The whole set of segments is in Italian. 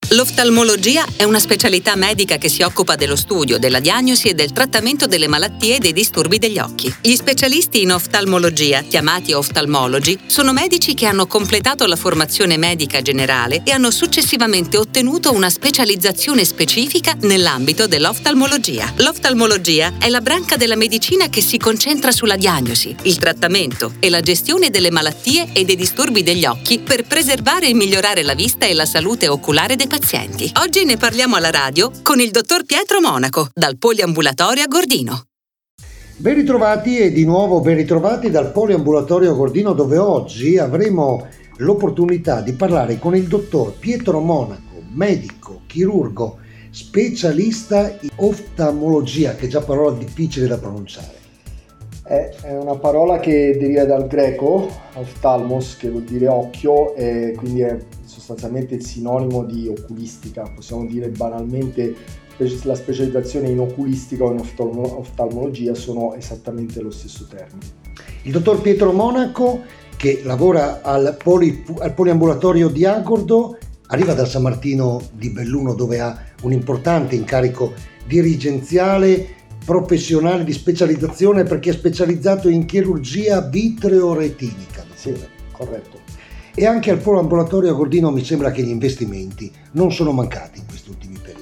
L'oftalmologia è una specialità medica che si occupa dello studio, della diagnosi e del trattamento delle malattie e dei disturbi degli occhi. Gli specialisti in oftalmologia, chiamati oftalmologi, sono medici che hanno completato la formazione medica generale e hanno successivamente ottenuto una specializzazione specifica nell'ambito dell'oftalmologia. L'oftalmologia è la branca della medicina che si concentra sulla diagnosi, il trattamento e la gestione delle malattie e dei disturbi degli occhi per preservare e migliorare la vista e la salute oculare dei pazienti. Oggi ne parliamo alla radio con il dottor Pietro Monaco, dal Poliambulatorio a Gordino. Ben ritrovati e di nuovo ben ritrovati dal Poliambulatorio a Gordino, dove oggi avremo l'opportunità di parlare con il dottor Pietro Monaco, medico, chirurgo, specialista in oftalmologia, che è già parola difficile da pronunciare. È una parola che deriva dal greco, oftalmos, che vuol dire occhio, e quindi è sostanzialmente il sinonimo di oculistica. Possiamo dire banalmente la specializzazione in oculistica o in oftalmologia sono esattamente lo stesso termine. Il dottor Pietro Monaco, che lavora al Poliambulatorio di Agordo, arriva da San Martino di Belluno, dove ha un importante incarico dirigenziale professionale di specializzazione, perché è specializzato in chirurgia vitreoretinica. Sì, corretto. E anche al Poliambulatorio a Gordino mi sembra che gli investimenti non sono mancati in questi ultimi periodi.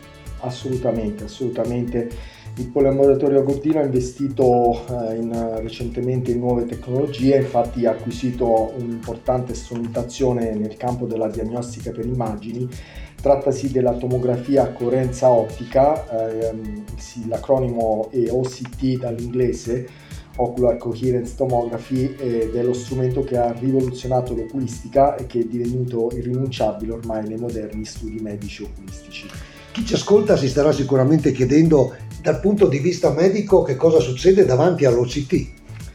Assolutamente. Il Poliambulatorio a Gordino ha investito recentemente in nuove tecnologie, infatti ha acquisito un'importante strumentazione nel campo della diagnostica per immagini. Trattasi della tomografia a coerenza ottica, l'acronimo è OCT dall'inglese, Ocular Coherence Tomography, ed è lo strumento che ha rivoluzionato l'oculistica e che è divenuto irrinunciabile ormai nei moderni studi medici oculistici. Chi ci ascolta si starà sicuramente chiedendo, dal punto di vista medico, che cosa succede davanti all'OCT.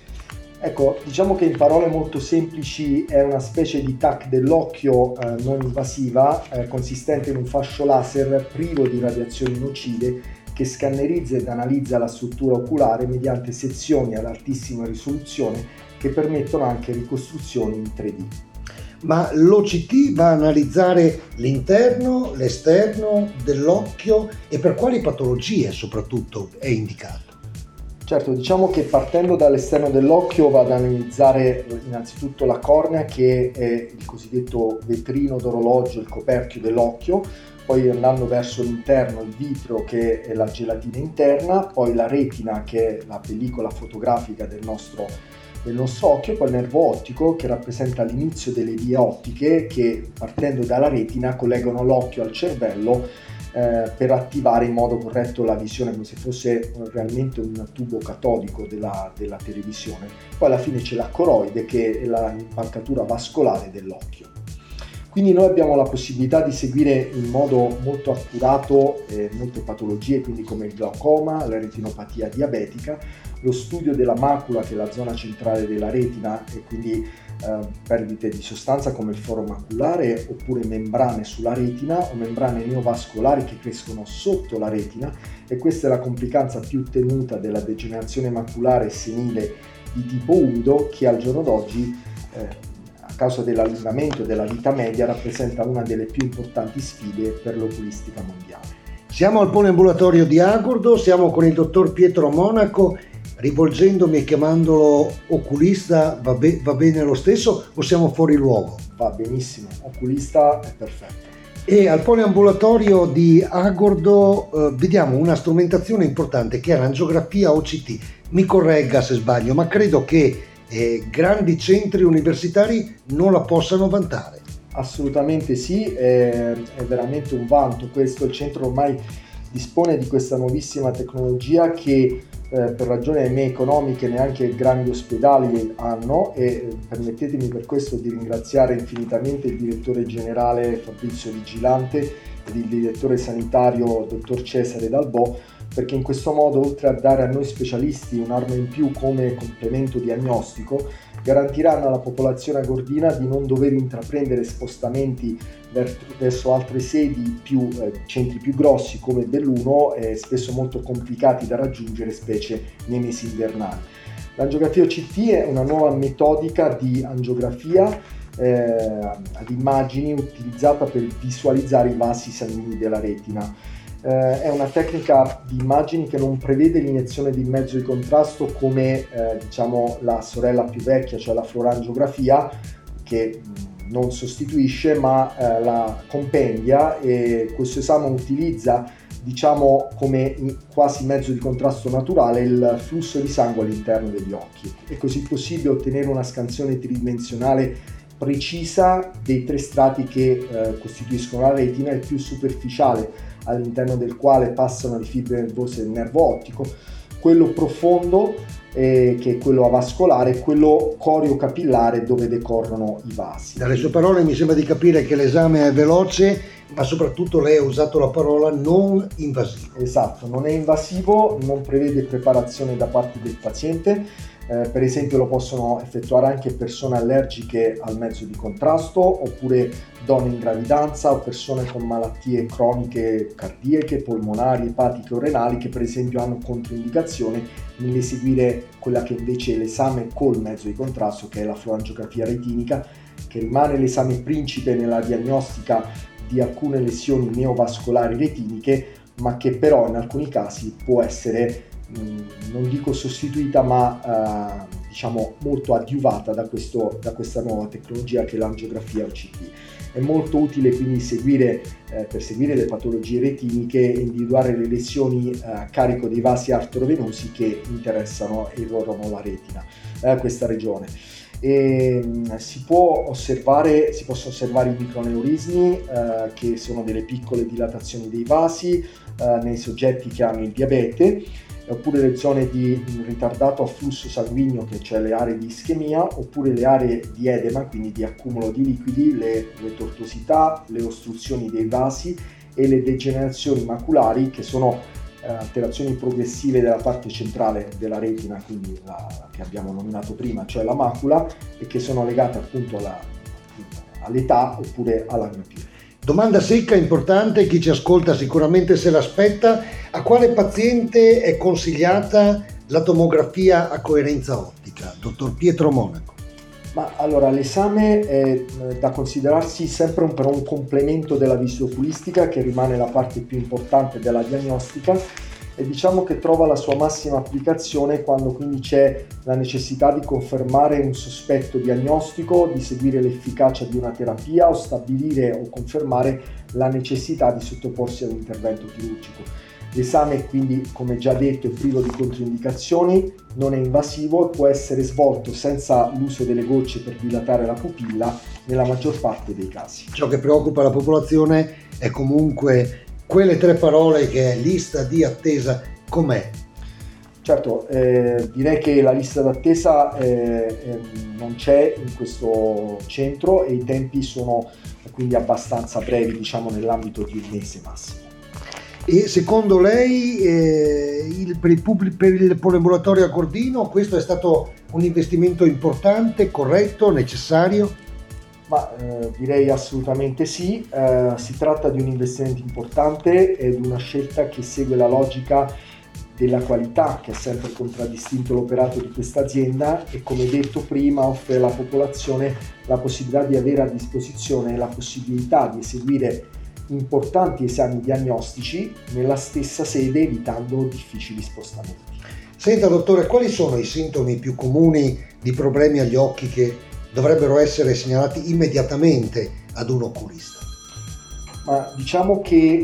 Ecco, diciamo che in parole molto semplici è una specie di TAC dell'occhio non invasiva, consistente in un fascio laser privo di radiazioni nocive, che scannerizza ed analizza la struttura oculare mediante sezioni ad altissima risoluzione che permettono anche ricostruzioni in 3D. Ma l'OCT va a analizzare l'interno, l'esterno dell'occhio, e per quali patologie soprattutto è indicato? Certo, diciamo che partendo dall'esterno dell'occhio va ad analizzare innanzitutto la cornea, che è il cosiddetto vetrino d'orologio, il coperchio dell'occhio, poi andando verso l'interno il vitreo, che è la gelatina interna, poi la retina, che è la pellicola fotografica del nostro occhio, poi il nervo ottico, che rappresenta l'inizio delle vie ottiche che, partendo dalla retina, collegano l'occhio al cervello per attivare in modo corretto la visione, come se fosse realmente un tubo catodico della televisione. Poi alla fine c'è la coroide, che è l'impalcatura vascolare dell'occhio. Quindi noi abbiamo la possibilità di seguire in modo molto accurato molte patologie, quindi come il glaucoma, la retinopatia diabetica, lo studio della macula, che è la zona centrale della retina, e quindi perdite di sostanza come il foro maculare, oppure membrane sulla retina o membrane neovascolari che crescono sotto la retina, e questa è la complicanza più temuta della degenerazione maculare senile di tipo umido, che al giorno d'oggi a causa dell'allungamento della vita media rappresenta una delle più importanti sfide per l'oculistica mondiale. Siamo al Poliambulatorio di Agordo, siamo con il dottor Pietro Monaco. Rivolgendomi e chiamandolo oculista va bene lo stesso, o siamo fuori luogo? Va benissimo, oculista è perfetto. E al Poliambulatorio di Agordo vediamo una strumentazione importante, che è l'angiografia OCT. Mi corregga se sbaglio, ma credo che grandi centri universitari non la possano vantare. Assolutamente sì, è veramente un vanto questo. Il centro ormai dispone di questa nuovissima tecnologia che per ragioni economiche neanche grandi ospedali hanno, e permettetemi per questo di ringraziare infinitamente il direttore generale Fabrizio Vigilante ed il direttore sanitario dottor Cesare Dalbò, perché in questo modo, oltre a dare a noi specialisti un'arma in più come complemento diagnostico, garantiranno alla popolazione agordina di non dover intraprendere spostamenti verso altre sedi, centri più grossi come Belluno, spesso molto complicati da raggiungere, specie nei mesi invernali. L'angiografia OCT è una nuova metodica di angiografia ad immagini utilizzata per visualizzare i vasi sanguigni della retina. È una tecnica di immagini che non prevede l'iniezione di mezzo di contrasto come diciamo la sorella più vecchia, cioè la fluorangiografia, che non sostituisce ma la compendia, e questo esame utilizza diciamo come quasi mezzo di contrasto naturale il flusso di sangue all'interno degli occhi. È così possibile ottenere una scansione tridimensionale precisa dei 3 strati che costituiscono la retina, il più superficiale all'interno del quale passano le fibre nervose del nervo ottico, quello profondo che è quello avascolare, e quello coreo-capillare dove decorrono i vasi. Dalle sue parole mi sembra di capire che l'esame è veloce, ma soprattutto lei ha usato la parola non invasivo. Esatto, non è invasivo, non prevede preparazione da parte del paziente. Per esempio lo possono effettuare anche persone allergiche al mezzo di contrasto, oppure donne in gravidanza o persone con malattie croniche cardiache, polmonari, epatiche o renali, che per esempio hanno controindicazione nell'eseguire quella che invece è l'esame col mezzo di contrasto, che è la fluorangiografia retinica, che rimane l'esame principe nella diagnostica di alcune lesioni neovascolari retiniche, ma che però in alcuni casi può essere non dico sostituita, ma diciamo molto adiuvata da questa nuova tecnologia che è l'angiografia OCT. È molto utile quindi per seguire le patologie retiniche e individuare le lesioni a carico dei vasi arterovenosi che interessano e irrorano la retina, questa regione. Si possono osservare i microneurismi, che sono delle piccole dilatazioni dei vasi nei soggetti che hanno il diabete, oppure le zone di ritardato afflusso sanguigno, che cioè le aree di ischemia, oppure le aree di edema, quindi di accumulo di liquidi, le tortuosità, le ostruzioni dei vasi e le degenerazioni maculari, che sono alterazioni progressive della parte centrale della retina, quindi che abbiamo nominato prima, cioè la macula, e che sono legate appunto all'età oppure alla miopia. Domanda secca, importante, chi ci ascolta sicuramente se l'aspetta: a quale paziente è consigliata la tomografia a coerenza ottica? Dottor Pietro Monaco. Ma allora, l'esame è da considerarsi sempre però un complemento della visoculistica, che rimane la parte più importante della diagnostica, e diciamo che trova la sua massima applicazione quando quindi c'è la necessità di confermare un sospetto diagnostico, di seguire l'efficacia di una terapia o stabilire o confermare la necessità di sottoporsi all'intervento chirurgico. L'esame quindi, come già detto, è privo di controindicazioni, non è invasivo e può essere svolto senza l'uso delle gocce per dilatare la pupilla nella maggior parte dei casi. Ciò che preoccupa la popolazione è comunque quelle 3 parole che è lista di attesa. Com'è? Certo, direi che la lista d'attesa non c'è in questo centro e i tempi sono quindi abbastanza brevi, diciamo nell'ambito di un mese massimo. E secondo lei per il poliambulatorio a Cordino questo è stato un investimento importante, corretto, necessario? Ma direi assolutamente sì, si tratta di un investimento importante ed una scelta che segue la logica della qualità che ha sempre contraddistinto l'operato di questa azienda e, come detto prima, offre alla popolazione la possibilità di avere a disposizione la possibilità di eseguire importanti esami diagnostici nella stessa sede, evitando difficili spostamenti. Senta dottore, quali sono i sintomi più comuni di problemi agli occhi che dovrebbero essere segnalati immediatamente ad un oculista? Ma diciamo che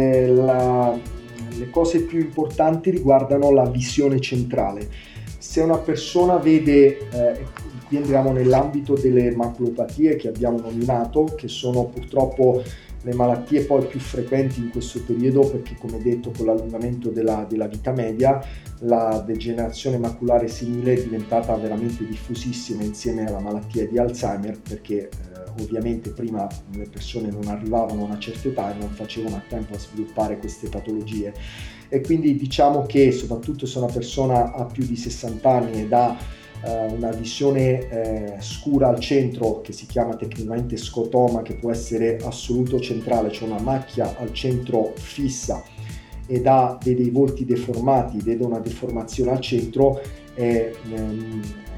le cose più importanti riguardano la visione centrale. Se una persona vede, qui entriamo nell'ambito delle maculopatie che abbiamo nominato, che sono purtroppo le malattie poi più frequenti in questo periodo, perché come detto con l'allungamento della vita media la degenerazione maculare senile è diventata veramente diffusissima insieme alla malattia di Alzheimer, perché ovviamente prima le persone non arrivavano a una certa età e non facevano a tempo a sviluppare queste patologie, e quindi diciamo che soprattutto se una persona ha più di 60 anni ed ha una visione scura al centro, che si chiama tecnicamente scotoma, che può essere assoluto centrale, cioè una macchia al centro fissa, ed vede i volti deformati, vede una deformazione al centro, è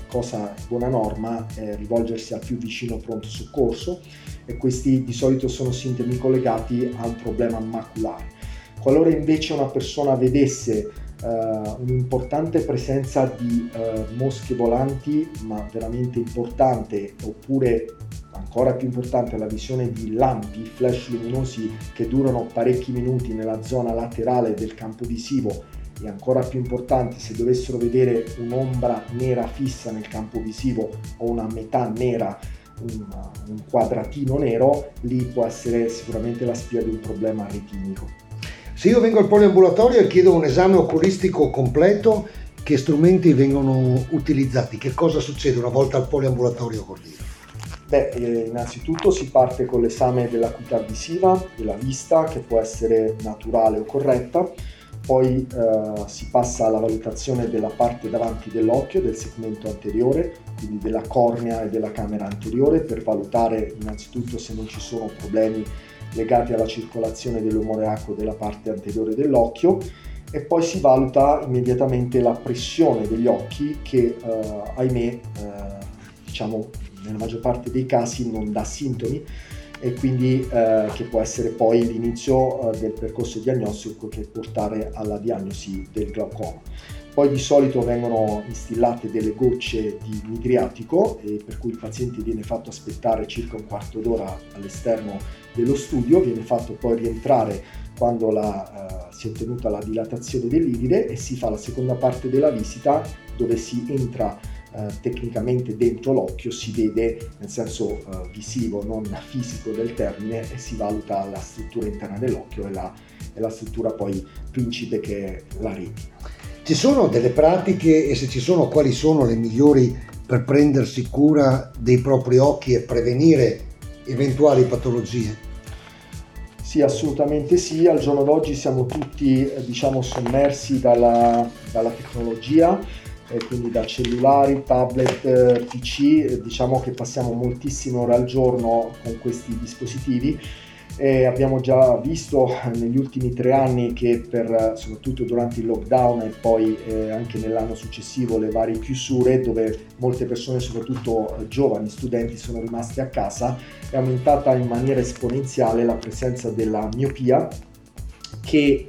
cosa buona norma è rivolgersi al più vicino pronto soccorso, e questi di solito sono sintomi collegati a un problema maculare. Qualora invece una persona vedesse un'importante presenza di mosche volanti, ma veramente importante, oppure ancora più importante la visione di lampi, flash luminosi che durano parecchi minuti nella zona laterale del campo visivo, e ancora più importante se dovessero vedere un'ombra nera fissa nel campo visivo o una metà nera, un quadratino nero, lì può essere sicuramente la spia di un problema retinico. Se io vengo al poliambulatorio e chiedo un esame oculistico completo, che strumenti vengono utilizzati? Che cosa succede una volta al poliambulatorio Gordino? Innanzitutto si parte con l'esame dell'acuità visiva, della vista, che può essere naturale o corretta. Poi si passa alla valutazione della parte davanti dell'occhio, del segmento anteriore, quindi della cornea e della camera anteriore, per valutare innanzitutto se non ci sono problemi legati alla circolazione dell'umore acqueo della parte anteriore dell'occhio, e poi si valuta immediatamente la pressione degli occhi che ahimè nella maggior parte dei casi non dà sintomi, e quindi che può essere poi l'inizio del percorso diagnostico che può portare alla diagnosi del glaucoma. Poi di solito vengono instillate delle gocce di midriatico, e per cui il paziente viene fatto aspettare circa un quarto d'ora all'esterno dello studio, viene fatto poi rientrare quando si è ottenuta la dilatazione dell'iride, e si fa la seconda parte della visita dove si entra tecnicamente dentro l'occhio, si vede nel senso visivo, non fisico del termine, e si valuta la struttura interna dell'occhio e la struttura poi principe che è la retina. Ci sono delle pratiche, e se ci sono quali sono le migliori per prendersi cura dei propri occhi e prevenire eventuali patologie? Sì, assolutamente sì. Al giorno d'oggi siamo tutti sommersi dalla tecnologia, quindi da cellulari, tablet, PC. Diciamo che passiamo moltissime ore al giorno con questi dispositivi. Abbiamo già visto negli ultimi 3 anni che soprattutto durante il lockdown e poi anche nell'anno successivo le varie chiusure, dove molte persone, soprattutto giovani studenti, sono rimaste a casa, è aumentata in maniera esponenziale la presenza della miopia, che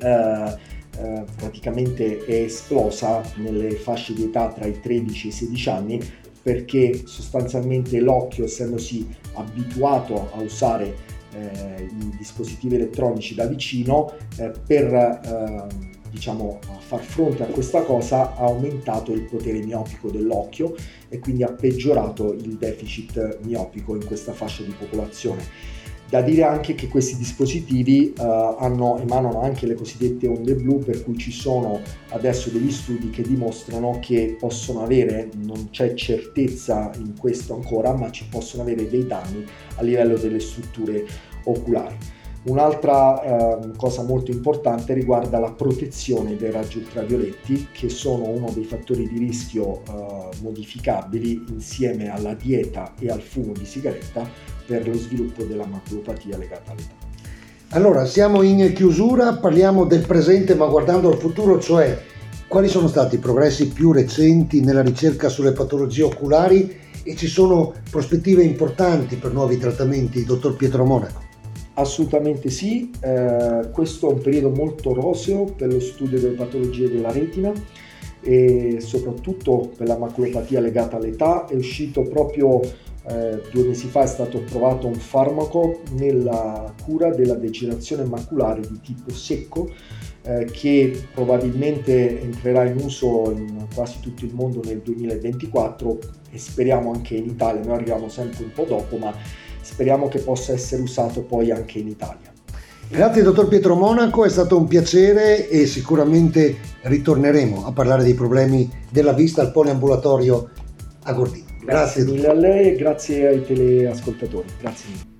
praticamente è esplosa nelle fasce di età tra i 13 e i 16 anni, perché sostanzialmente l'occhio, essendosi abituato a usare i dispositivi elettronici da vicino, per far fronte a questa cosa ha aumentato il potere miopico dell'occhio, e quindi ha peggiorato il deficit miopico in questa fascia di popolazione. Da dire anche che questi dispositivi emanano anche le cosiddette onde blu, per cui ci sono adesso degli studi che dimostrano che possono avere, non c'è certezza in questo ancora, ma ci possono avere dei danni a livello delle strutture oculari. Un'altra cosa molto importante riguarda la protezione dai raggi ultravioletti, che sono uno dei fattori di rischio modificabili insieme alla dieta e al fumo di sigaretta per lo sviluppo della maculopatia legata all'età. Allora, siamo in chiusura, parliamo del presente ma guardando al futuro, cioè quali sono stati i progressi più recenti nella ricerca sulle patologie oculari, e ci sono prospettive importanti per nuovi trattamenti, dottor Pietro Monaco? Assolutamente sì, questo è un periodo molto roseo per lo studio delle patologie della retina, e soprattutto per la maculopatia legata all'età. È uscito proprio 2 mesi fa, è stato approvato un farmaco nella cura della degenerazione maculare di tipo secco, che probabilmente entrerà in uso in quasi tutto il mondo nel 2024, e speriamo anche in Italia. Noi arriviamo sempre un po' dopo, ma speriamo che possa essere usato poi anche in Italia. Grazie dottor Pietro Monaco, è stato un piacere, e sicuramente ritorneremo a parlare dei problemi della vista al poliambulatorio a Gordino. Grazie mille a lei e grazie ai teleascoltatori. Grazie mille.